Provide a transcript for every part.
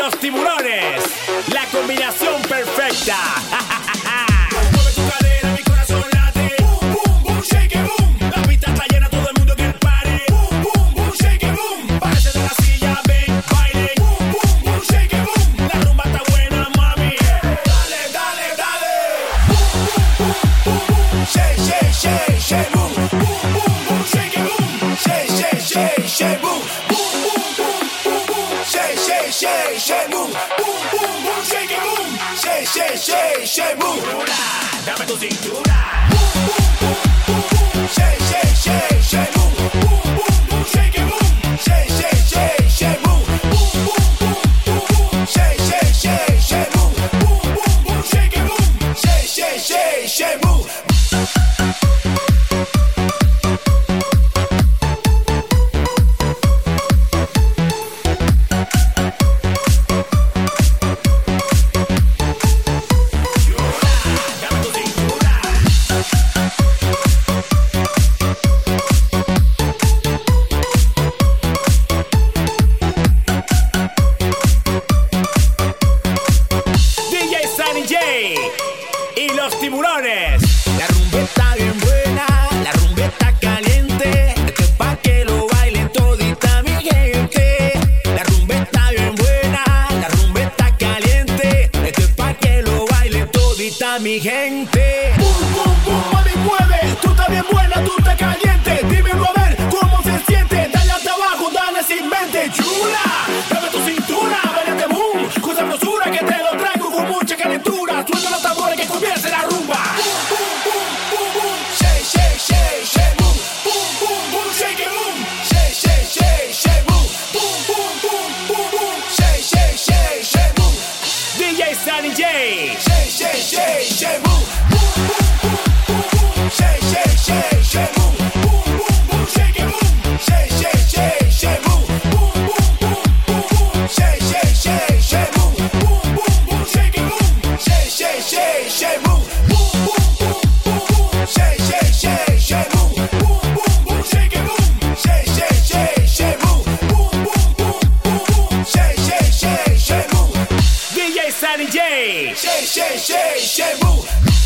los tiburones, la combinación perfecta. Mueve tu cadera, mi corazón late. Boom, boom, boom, shake it, boom. La pista está llena, todo el mundo en el party. Boom, boom, boom, shake it, boom. Párese de la silla, ven, baile. Boom, boom, boom, shake it, boom. La rumba está buena, mami. Dale, dale, dale. Boom, boom, boom, boom, boom. Shake, shake, shake, shake, boom. Boom, boom, boom, shake it, boom. Shake, shake, shake, shake, boom. Boom, boom, boom, boom, boom. Shake, shake, shake, shake, boom. Boom, boom, boom, shake it, boom. Shake, shake, shake, shake, boom. Dame tu cintura. Boom, boom, boom, boom, boom. Shake, shake, shake, shake, boom. Boom, boom, boom, shake it, boom. Shake, shake, shake, shake, boom. Boom, boom, boom, boom, boom. Shake, shake, shake, shake, boom. Boom, boom, boom, shake it, boom. Shake, shake, shake, shake, boom. Y los tiburones. La rumba está bien buena, la rumba está caliente. Esto es pa' que lo bailen todita mi gente. La rumba está bien buena, la rumba está caliente. Esto es pa' que lo bailen todita mi gente. Boom, boom, boom, mami, mueve. Tú estás bien buena, tú estás caliente. Dímelo a ver cómo se siente. Dale hasta abajo, dale sin mente. Chula, dame tu cintura, bailate boom. Con sabrosura que te lo traigo con mucha calentura. Suelta los tambores que comience la rumba. Boom, boom, boom, boom, boom. Shake, shake, shake, shake, boom. Boom, boom, boom, shake it, boom. Shake, shake, shake, shake, boom. Boom, boom, boom, boom, boom. Shake, shake, shake, shake, boom. DJ Sunny J. Shake, shake, shake, shake, boom. Boom, boom, boom, boom, boom. Shake, shake, shake, shake, boom. Boom, boom, boom, shake it, boom. Shake, shake, shake, shake, boom. Boom, boom, boom, boom, boom. Shake, shake, shake, shake, boom. Boom, boom, boom, shake it, boom. Shake, shake, shake, shake, boom. Boom, boom, boom, boom, boom. Shake, shake, shake, shake, boom. Boom, boom, boom, shake it, boom. Shake, shake, shake, shake, boom. Boom, boom, boom, boom, boom. Shake, shake, shake, shake, boom. DJ Sunny J. Shake, shake, shake, shake, boom.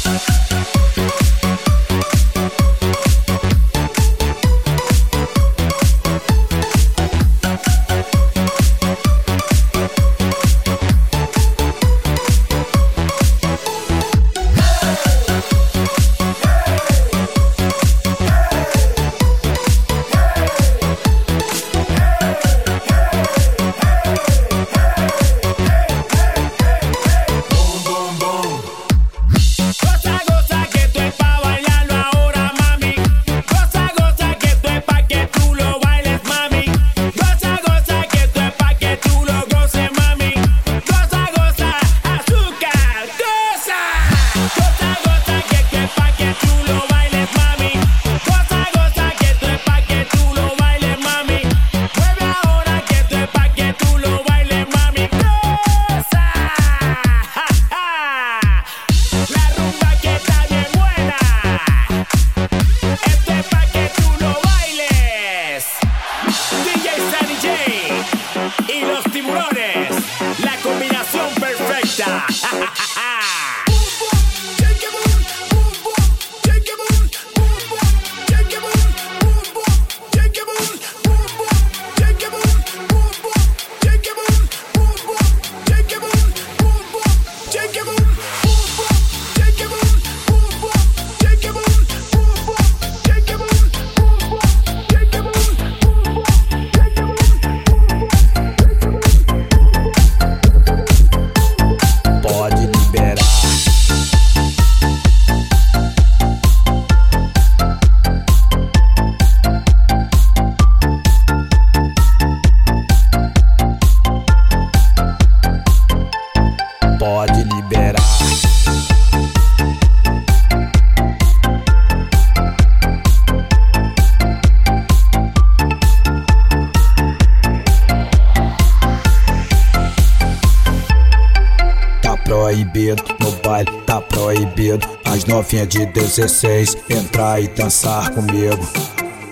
proibido, no baile tá proibido. As novinhas de 16 entrar e dançar comigo.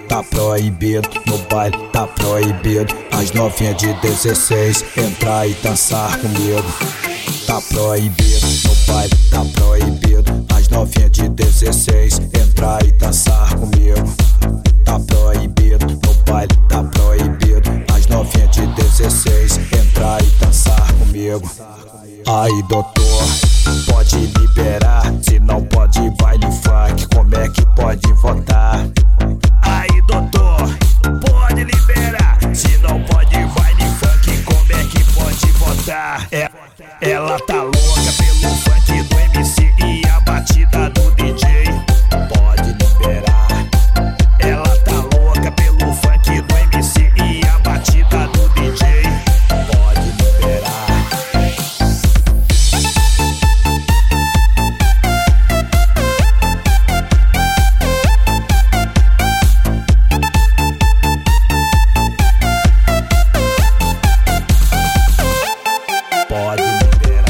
tá proibido. No baile tá proibido. As novinhas de 16 entrar e dançar comigo. Tá proibido, no baile tá proibido. As novinhas de 16 entrar e dançar comigo. Tá proibido, no baile tá proibido. As novinhas de 16 entrar e dançar comigo. Aí doutor, pode liberar. Se não pode baile funk, como é que pode votar? Aí doutor, pode liberar. Se não pode baile funk, como é que pode votar? Ela tá louca pelo funk do MC e a batida do DJ. Pode liberar. Ela tá louca pelo funk do MC e a batida do DJ. Pode liberar. Pode liberar.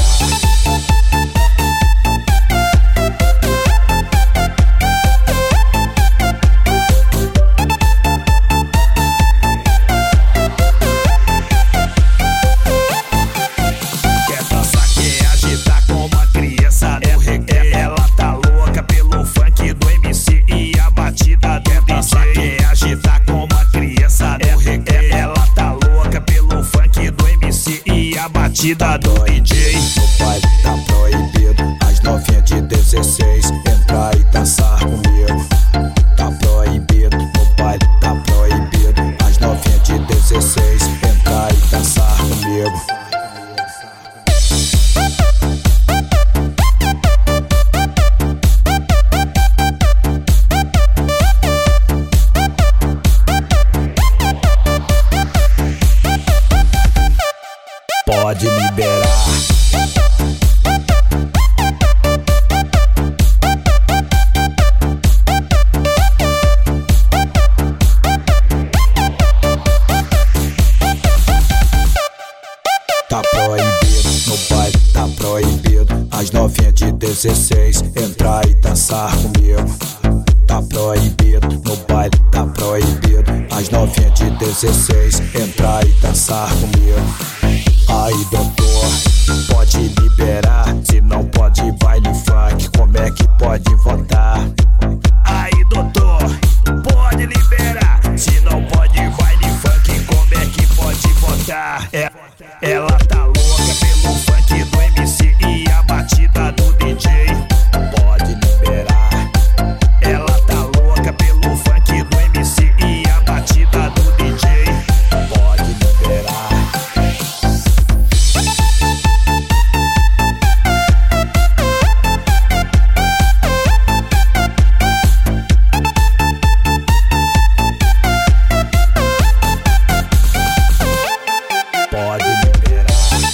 Quer dançar, quer agitar como uma criança no recreio. Ela tá louca pelo funk do MC e a batida do DJ. Quer agitar como uma criança no recreio. Ela tá louca pelo funk do MC e a batida do DJ. No baile tá proibido. As novinhas de 16 entrar e dançar comigo. Tá proibido, no baile tá proibido. As novinhas de 16 entrar e dançar comigo. Pode liberar. Tá proibido, no baile tá proibido. As novinhas de 16 entrar e dançar comigo. Tá proibido, no baile tá proibido. As novinhas de 16 entrar e dançar comigo. Aí doutor, pode liberar. Se não pode baile funk, como é que pode votar? Aí doutor, pode liberar. Se não pode baile funk, como é que pode votar? Ela tá louca pelo funk do MC e a batida do DJ. Pode liberar. Ela tá louca pelo funk do MC e a batida do DJ. Pode liberar. Pode liberar.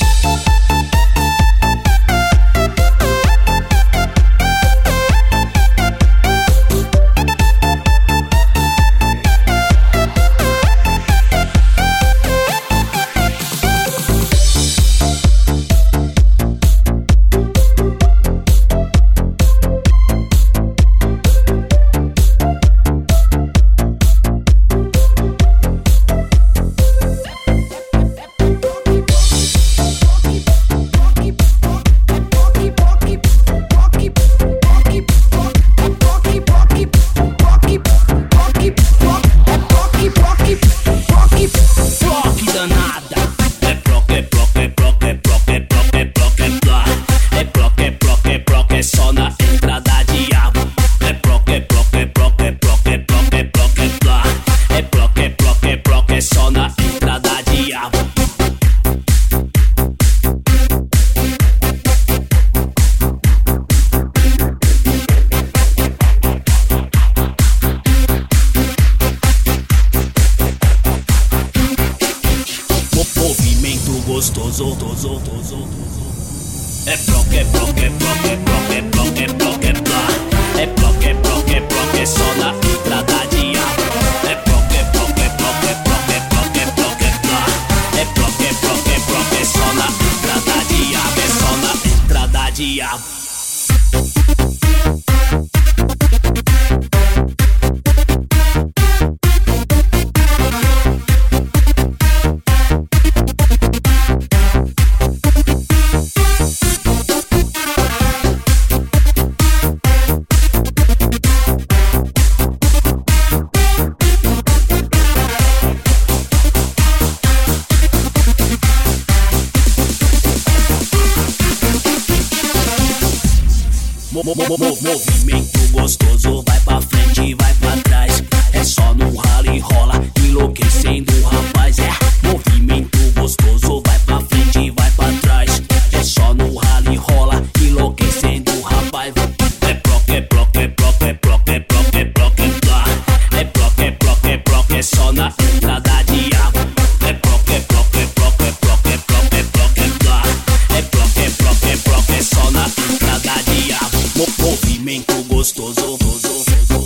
gostoso. É proc, é proc, é proc, é proc, é proc, é proc, é blá. É proc, é proc, é proc, é só na entrada de ar. É proc, é proc, é proc, é proc, é proc, é proc, é blá. É proc, é proc, é proc, é só na entrada de ar. É só na entrada de ar. Movimento gostoso, vai pra frente e vai pra trás. É só no rala e rola, enlouquecendo o rapaz. É movimento gostoso, vai pra frente e vai pra trás. É só no rala e rola, enlouquecendo o rapaz. É bloque, é bloque, é bloque, é bloque, é bloque, é bloque, é blá. É bloque, é bloque, é bloque, é só na entrada de água. É bloque, é bloque, é bloque, é bloque, é bloque, é bloque, é blá. É bloque, é bloque, é bloque, é só na entrada de água. Movimento gostoso, gostoso.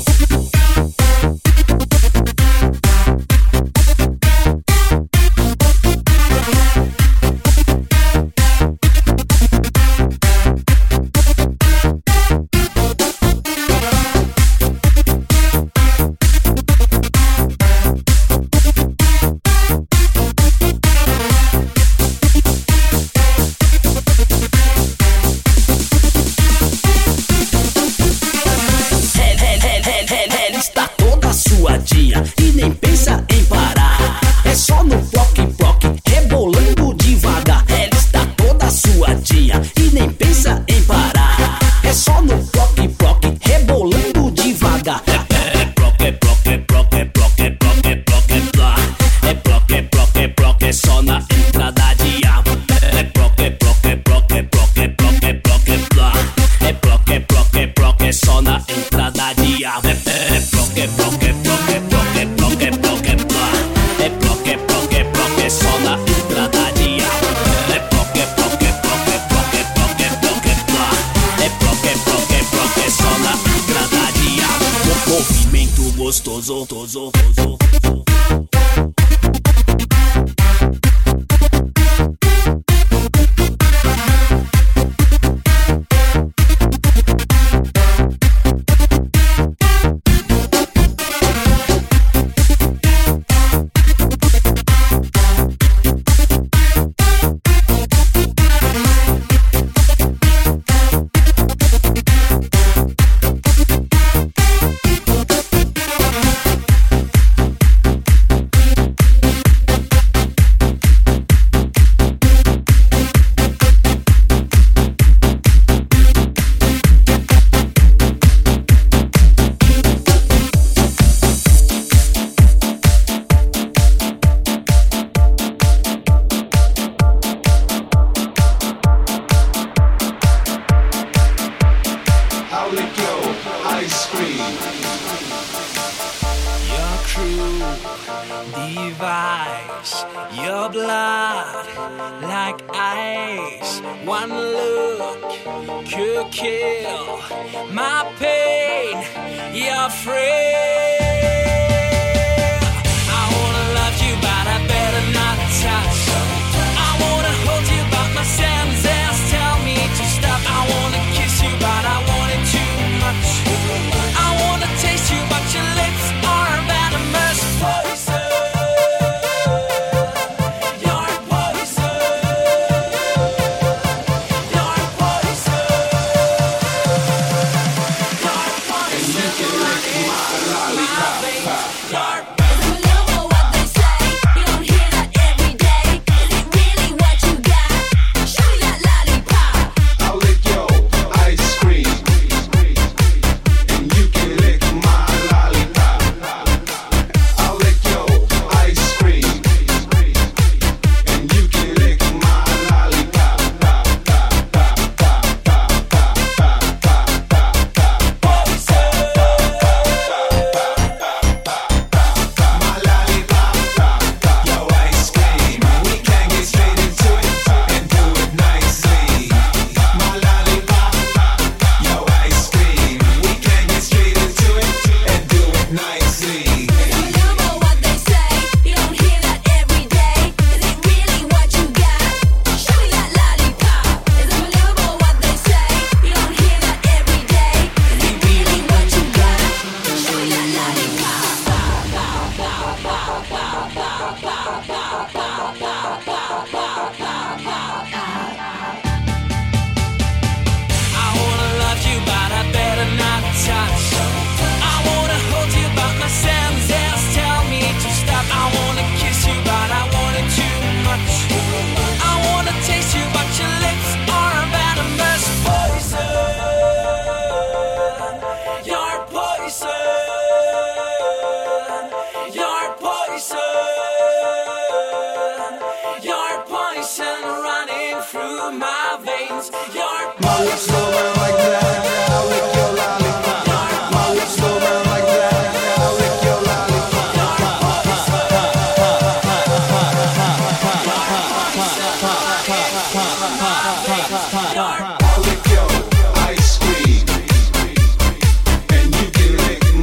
E nem pensa em parar. É só no bloque, bloque, rebolando devagar. Ela está toda suadinha e nem pensa em parar. É só no bloque, bloque, rebolando devagar. É bloque, é bloque, é bloque, é bloque, é bloque, é bloque, é blá. É bloque, é bloque, é bloque, é só na entrada de água. É bloque, é bloque, é bloque, é bloque, é bloque, é bloque, é blá. É bloque, é bloque, é bloque, é só na entrada de água. É bloque, é bloque, é bloque, é bloque, é bloque, é bloque, é blá. É bloque, é bloque, é bloque, é só na entrada de água. É bloque, é bloque, é bloque, é bloque, é bloque, é bloque, é blá. É bloque, é bloque, é bloque, é só na entrada de água. Movimento gostoso, gostoso, gostoso. Device your blood like ice. One look could kill my pain. You're free. I wanna love you, but I better not touch. I wanna hold you, but my senses tell me to stop. I wanna kiss you, but I want it too much. I wanna taste you, but your lips are venomous. Poison. I'll lick your ice cream, and you can lick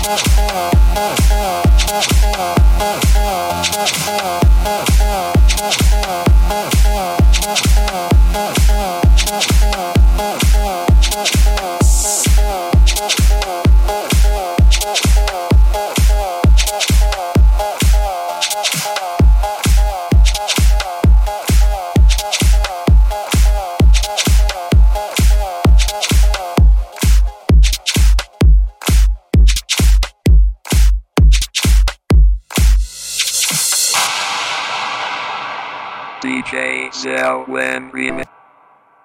DJ Zelwyn Remix.